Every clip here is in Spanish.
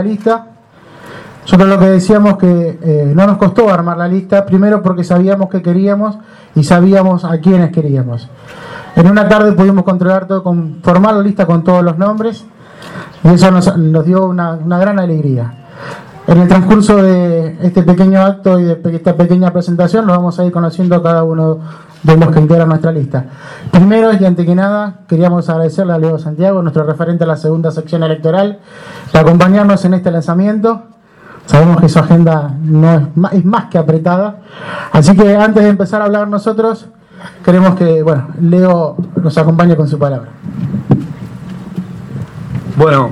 lista. Nosotros lo que decíamos que no nos costó armar la lista, primero porque sabíamos qué queríamos y sabíamos a quiénes queríamos. En una tarde pudimos controlar todo, formar la lista con todos los nombres, y eso nos dio una gran alegría. En el transcurso de este pequeño acto y de esta pequeña presentación nos vamos a ir conociendo a cada uno de los que integran nuestra lista. Primero y ante que nada queríamos agradecerle a Leo Santiago, nuestro referente a la segunda sección electoral, por acompañarnos en este lanzamiento. Sabemos que su agenda es más que apretada, así que antes de empezar a hablar nosotros, queremos que Leo nos acompañe con su palabra. Bueno,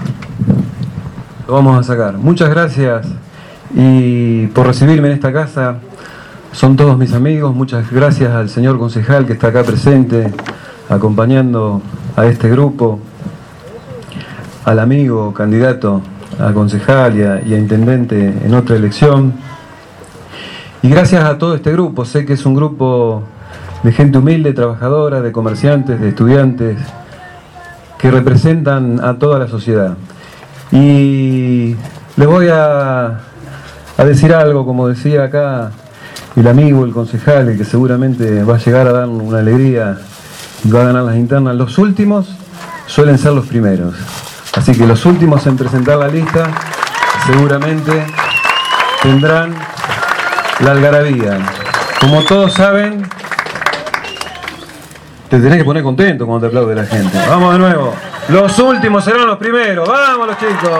lo vamos a sacar. Muchas gracias y por recibirme en esta casa. Son todos mis amigos. Muchas gracias al señor concejal que está acá presente, acompañando a este grupo, al amigo candidato a concejal y a intendente en otra elección. Y gracias a todo este grupo. Sé que es un grupo de gente humilde, trabajadora, de comerciantes, de estudiantes, que representan a toda la sociedad. Y les voy a decir algo, como decía acá el amigo, el concejal, el que seguramente va a llegar a dar una alegría y va a ganar las internas. Los últimos suelen ser los primeros. Así que los últimos en presentar la lista seguramente tendrán la algarabía. Como todos saben, te tenés que poner contento cuando te aplaude la gente. Vamos de nuevo. Los últimos serán los primeros. ¡Vamos los chicos!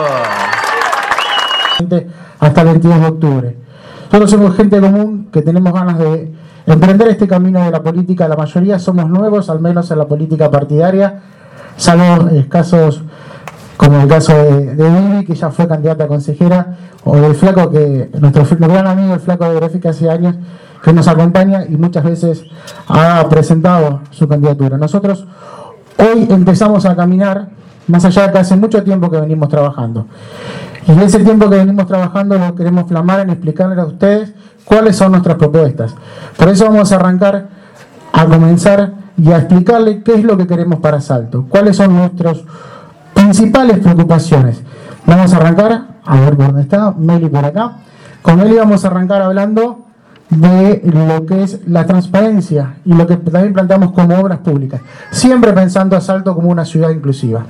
Hasta el 22 de octubre. Nosotros somos gente común que tenemos ganas de emprender este camino de la política. La mayoría somos nuevos, al menos en la política partidaria, salvo casos como el caso de Vivi, que ya fue candidata a consejera, o del Flaco, que nuestro gran amigo, el Flaco de Gráfica, hace años que nos acompaña y muchas veces ha presentado su candidatura. Nosotros hoy empezamos a caminar, más allá de que hace mucho tiempo que venimos trabajando. Y en ese tiempo que venimos trabajando lo queremos flamar en explicarles a ustedes cuáles son nuestras propuestas. Por eso vamos a arrancar a comenzar y a explicarles qué es lo que queremos para Salto, cuáles son nuestras principales preocupaciones. Vamos a arrancar, a ver por dónde está, Meli por acá. Con Meli vamos a arrancar hablando de lo que es la transparencia y lo que también planteamos como obras públicas, siempre pensando a Salto como una ciudad inclusiva.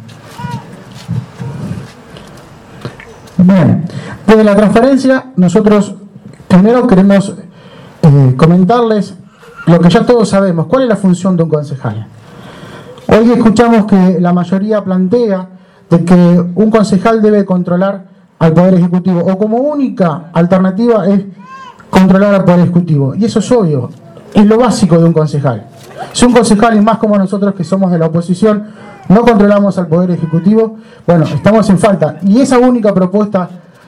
Bien, desde la transparencia nosotros primero queremos comentarles lo que ya todos sabemos, cuál es la función de un concejal. Hoy escuchamos que la mayoría plantea de que un concejal debe controlar al Poder Ejecutivo, o como única alternativa es controlar al Poder Ejecutivo. Y eso es obvio, es lo básico de un concejal. Si un concejal, y más como nosotros que somos de la oposición, no controlamos al Poder Ejecutivo, bueno, estamos en falta. Y esa única propuesta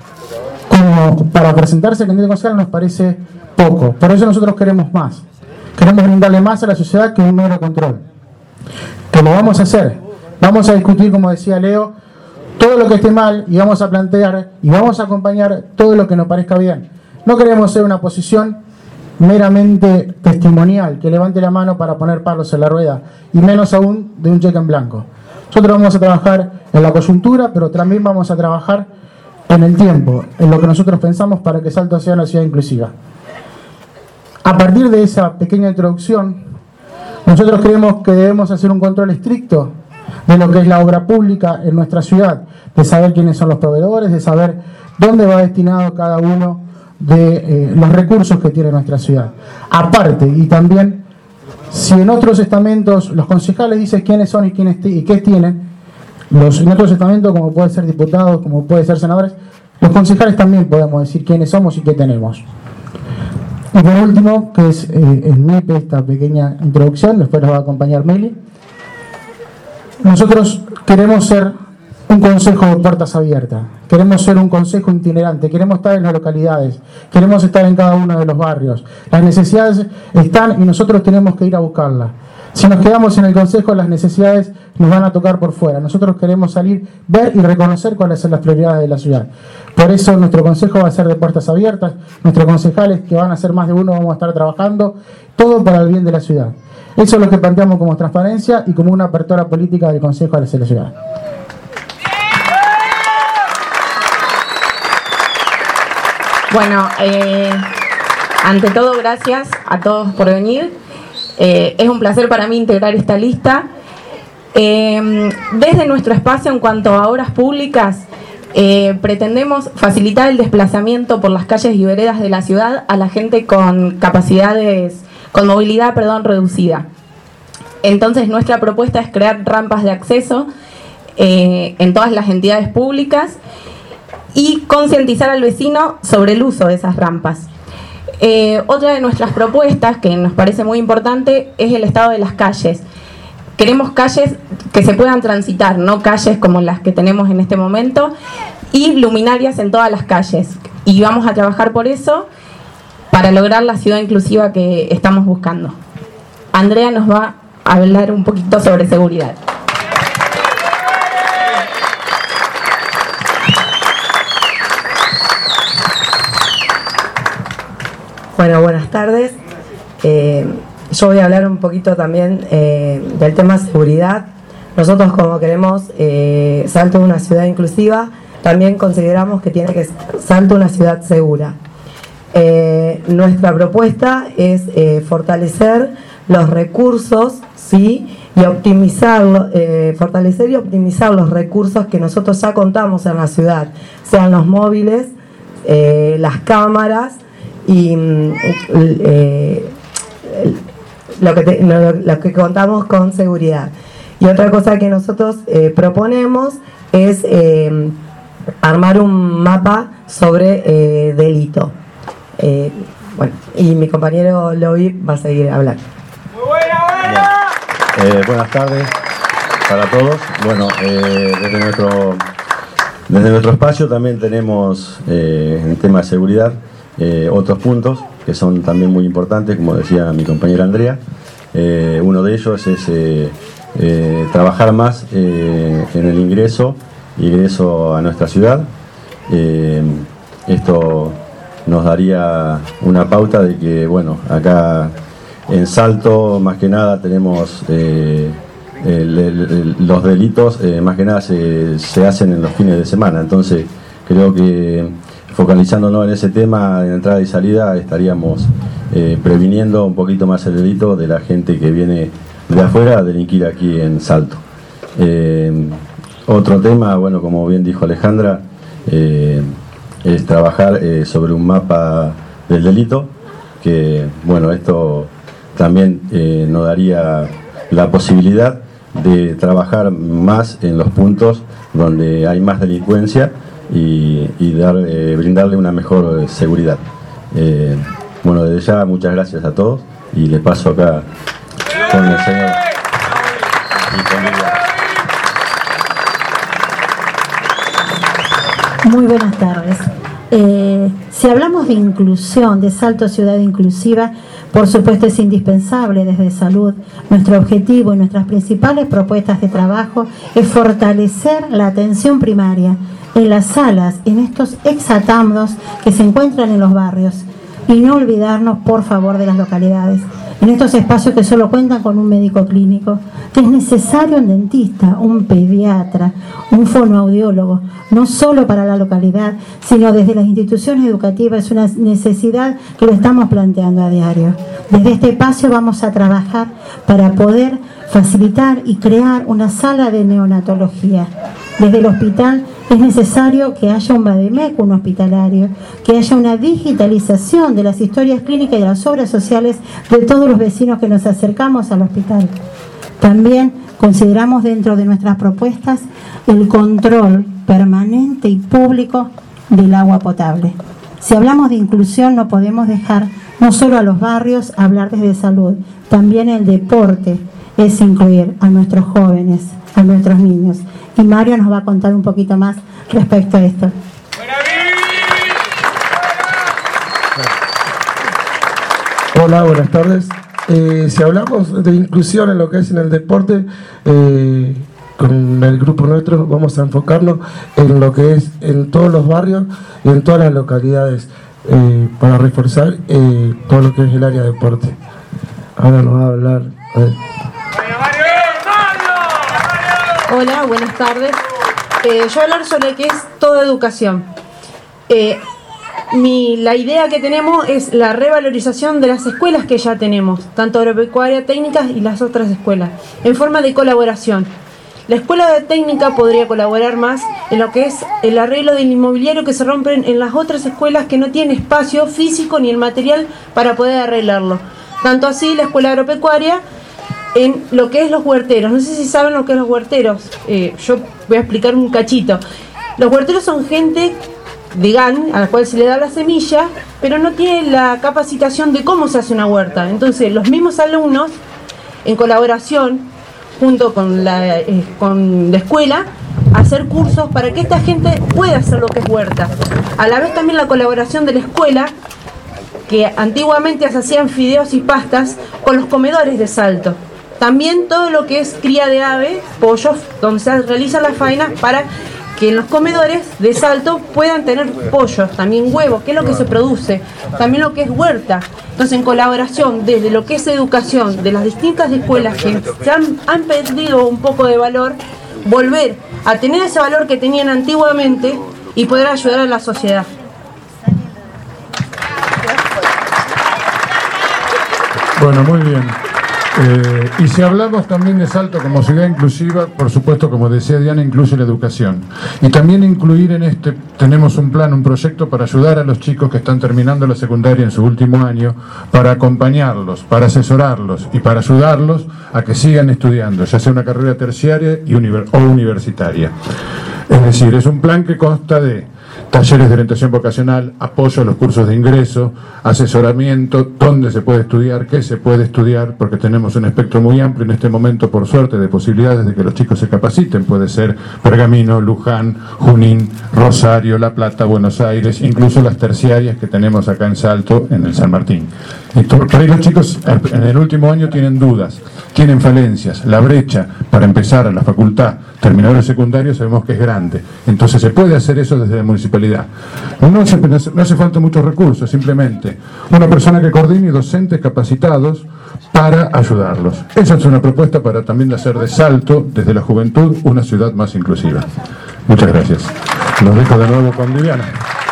como para presentarse al candidato concejal nos parece poco. Por eso nosotros queremos más. Queremos brindarle más a la sociedad que un mero control. Que lo vamos a hacer. Vamos a discutir, como decía Leo, todo lo que esté mal y vamos a plantear y vamos a acompañar todo lo que nos parezca bien. No queremos ser una posición meramente testimonial, que levante la mano para poner palos en la rueda, y menos aún de un cheque en blanco. Nosotros vamos a trabajar en la coyuntura, pero también vamos a trabajar en el tiempo, en lo que nosotros pensamos para que Salto sea una ciudad inclusiva. A partir de esa pequeña introducción, nosotros creemos que debemos hacer un control estricto de lo que es la obra pública en nuestra ciudad, de saber quiénes son los proveedores, de saber dónde va destinado cada uno de los recursos que tiene nuestra ciudad. Aparte, y también, si en otros estamentos los concejales dicen quiénes son y qué tienen, en otros estamentos, como puede ser diputados, como puede ser senadores, los concejales también podemos decir quiénes somos y qué tenemos. Y por último, que es el MEPE, esta pequeña introducción, después nos va a acompañar Meli. Nosotros queremos ser un consejo de puertas abiertas, queremos ser un consejo itinerante, queremos estar en las localidades, queremos estar en cada uno de los barrios. Las necesidades están y nosotros tenemos que ir a buscarlas. Si nos quedamos en el consejo, las necesidades nos van a tocar por fuera. Nosotros queremos salir, ver y reconocer cuáles son las prioridades de la ciudad. Por eso nuestro consejo va a ser de puertas abiertas, nuestros concejales, que van a ser más de uno, vamos a estar trabajando, todo para el bien de la ciudad. Eso es lo que planteamos como transparencia y como una apertura política del consejo hacia la ciudad. Bueno, ante todo, gracias a todos por venir. Es un placer para mí integrar esta lista. Desde nuestro espacio, en cuanto a obras públicas, pretendemos facilitar el desplazamiento por las calles y veredas de la ciudad a la gente con movilidad reducida. Entonces, nuestra propuesta es crear rampas de acceso en todas las entidades públicas y concientizar al vecino sobre el uso de esas rampas. Otra de nuestras propuestas, que nos parece muy importante, es el estado de las calles. Queremos calles que se puedan transitar, no calles como las que tenemos en este momento, y luminarias en todas las calles. Y vamos a trabajar por eso para lograr la ciudad inclusiva que estamos buscando. Andrea nos va a hablar un poquito sobre seguridad. Bueno, buenas tardes. Yo voy a hablar un poquito también del tema seguridad. Nosotros, como queremos Salto una ciudad inclusiva, también consideramos que tiene que ser Salto una ciudad segura. Nuestra propuesta es fortalecer los recursos, ¿sí? Y optimizarlo, fortalecer y optimizar los recursos que nosotros ya contamos en la ciudad, sean los móviles, las cámaras y lo que contamos con seguridad. Y otra cosa que nosotros proponemos es armar un mapa sobre delito. Bueno, y mi compañero Lobby va a seguir hablando. Muy buena. Buenas tardes para todos. Bueno, desde nuestro espacio también tenemos en tema de seguridad otros puntos que son también muy importantes, como decía mi compañera Andrea. Uno de ellos es trabajar más en el ingreso a nuestra ciudad. Esto nos daría una pauta de que, bueno, acá en Salto más que nada tenemos los delitos, más que nada se hacen en los fines de semana. Entonces creo que focalizándonos en ese tema de entrada y salida estaríamos previniendo un poquito más el delito de la gente que viene de afuera a delinquir aquí en Salto. Otro tema, bueno, como bien dijo Alejandra, es trabajar sobre un mapa del delito, que bueno, esto también nos daría la posibilidad de trabajar más en los puntos donde hay más delincuencia y brindarle una mejor seguridad. Bueno, desde ya muchas gracias a todos y le paso acá con el señor y conmigo. Muy buenas tardes. Si hablamos de inclusión, de Salto Ciudad Inclusiva, por supuesto es indispensable desde salud. Nuestro objetivo y nuestras principales propuestas de trabajo es fortalecer la atención primaria en las salas, en estos exatamdos que se encuentran en los barrios, y no olvidarnos, por favor, de las localidades, en estos espacios que solo cuentan con un médico clínico, que es necesario un dentista, un pediatra, un fonoaudiólogo, no solo para la localidad, sino desde las instituciones educativas. Es una necesidad que lo estamos planteando a diario. Desde este espacio vamos a trabajar para poder facilitar y crear una sala de neonatología. Desde el hospital es necesario que haya un vademécum hospitalario, que haya una digitalización de las historias clínicas y de las obras sociales de todos los vecinos que nos acercamos al hospital. También consideramos dentro de nuestras propuestas el control permanente y público del agua potable. Si hablamos de inclusión, no podemos dejar no solo a los barrios hablar desde salud, también el deporte es incluir a nuestros jóvenes, a nuestros niños. Y Mario nos va a contar un poquito más respecto a esto. Hola, buenas tardes. Si hablamos de inclusión en lo que es en el deporte, con el grupo nuestro vamos a enfocarnos en lo que es en todos los barrios y en todas las localidades para reforzar todo lo que es el área de deporte. Ahora nos va a hablar. Hola, buenas tardes. Yo voy a hablar sobre qué es toda educación. la idea que tenemos es la revalorización de las escuelas que ya tenemos, tanto agropecuaria, técnicas y las otras escuelas, en forma de colaboración. La escuela de técnica podría colaborar más en lo que es el arreglo del inmobiliario que se rompen en las otras escuelas que no tienen espacio físico ni el material para poder arreglarlo. Tanto así la escuela agropecuaria en lo que es los huerteros. No sé si saben lo que es los huerteros. Yo voy a explicar un cachito. Los huerteros son gente de GAN, a la cual se le da la semilla, pero no tiene la capacitación de cómo se hace una huerta. Entonces los mismos alumnos, en colaboración junto con la escuela, hacer cursos para que esta gente pueda hacer lo que es huerta. A la vez también la colaboración de la escuela, que antiguamente se hacían fideos y pastas con los comedores de Salto. También todo lo que es cría de aves, pollos, donde se realizan las faenas para que en los comedores de Salto puedan tener pollos, también huevos, que es lo que se produce, también lo que es huerta. Entonces, en colaboración desde lo que es educación, de las distintas escuelas que se han perdido un poco de valor, volver a tener ese valor que tenían antiguamente y poder ayudar a la sociedad. Bueno, muy bien. Y si hablamos también de Salto como ciudad inclusiva, por supuesto, como decía Diana, incluye la educación. Y también incluir tenemos un plan, un proyecto para ayudar a los chicos que están terminando la secundaria en su último año, para acompañarlos, para asesorarlos y para ayudarlos a que sigan estudiando, ya sea una carrera terciaria o universitaria. Es decir, es un plan que consta de talleres de orientación vocacional, apoyo a los cursos de ingreso, asesoramiento, dónde se puede estudiar, qué se puede estudiar, porque tenemos un espectro muy amplio en este momento, por suerte, de posibilidades de que los chicos se capaciten. Puede ser Pergamino, Luján, Junín, Rosario, La Plata, Buenos Aires, incluso las terciarias que tenemos acá en Salto, en el San Martín. Y por ahí los chicos en el último año tienen dudas, tienen falencias, la brecha para empezar a la facultad, terminar el secundario, sabemos que es grande. Entonces se puede hacer eso desde la municipalidad. No hace falta muchos recursos, simplemente una persona que coordine y docentes capacitados para ayudarlos. Esa es una propuesta para también hacer de Salto, desde la juventud, una ciudad más inclusiva. Muchas gracias. Los dejo de nuevo con Viviana.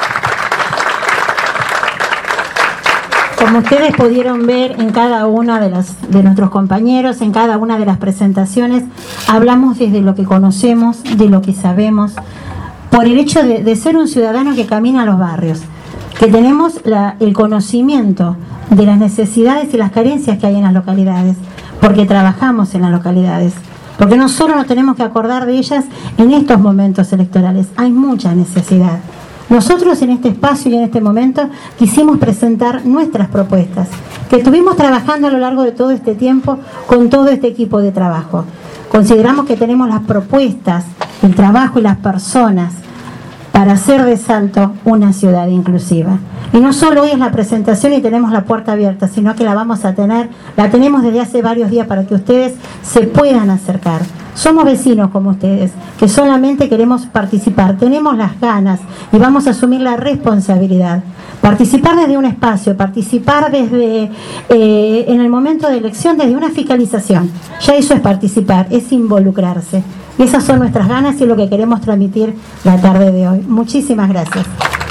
Como ustedes pudieron ver en cada una de nuestros compañeros, en cada una de las presentaciones, hablamos desde lo que conocemos, de lo que sabemos, por el hecho de ser un ciudadano que camina a los barrios, que tenemos el conocimiento de las necesidades y las carencias que hay en las localidades, porque trabajamos en las localidades, porque no solo nos tenemos que acordar de ellas en estos momentos electorales, hay mucha necesidad. Nosotros en este espacio y en este momento quisimos presentar nuestras propuestas, que estuvimos trabajando a lo largo de todo este tiempo con todo este equipo de trabajo. Consideramos que tenemos las propuestas, el trabajo y las personas para hacer de Salto una ciudad inclusiva. Y no solo hoy es la presentación y tenemos la puerta abierta, sino que la vamos a tener, la tenemos desde hace varios días para que ustedes se puedan acercar. Somos vecinos como ustedes, que solamente queremos participar, tenemos las ganas y vamos a asumir la responsabilidad. Participar desde un espacio, participar desde, en el momento de elección, desde una fiscalización. Ya eso es participar, es involucrarse. Y esas son nuestras ganas y lo que queremos transmitir la tarde de hoy. Muchísimas gracias.